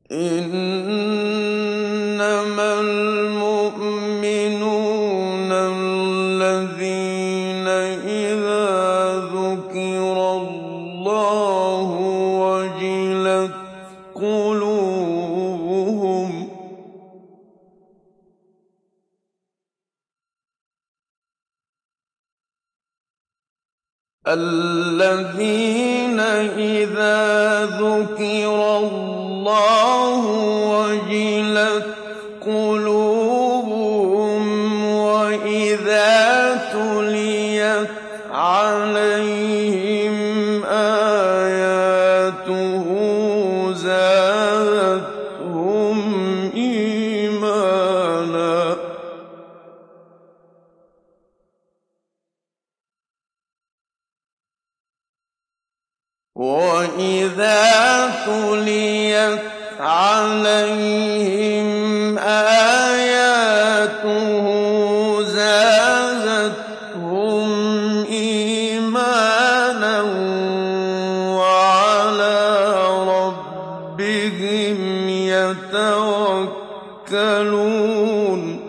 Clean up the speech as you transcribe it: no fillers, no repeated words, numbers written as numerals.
إِنَّمَا الْمُؤْمِنُونَ الَّذِينَ إِذَا ذُكِرَ اللَّهُ وَجِلَتْ قُلُوبُهُمْ وَإِذَا تُلِيَتْ عَلَيْهِمْ آيَاتُهُ زَادَتْهُمْ إِيمَانًا وَعَلَىٰ رَبِّهِمْ يَتَوَكَّلُونَ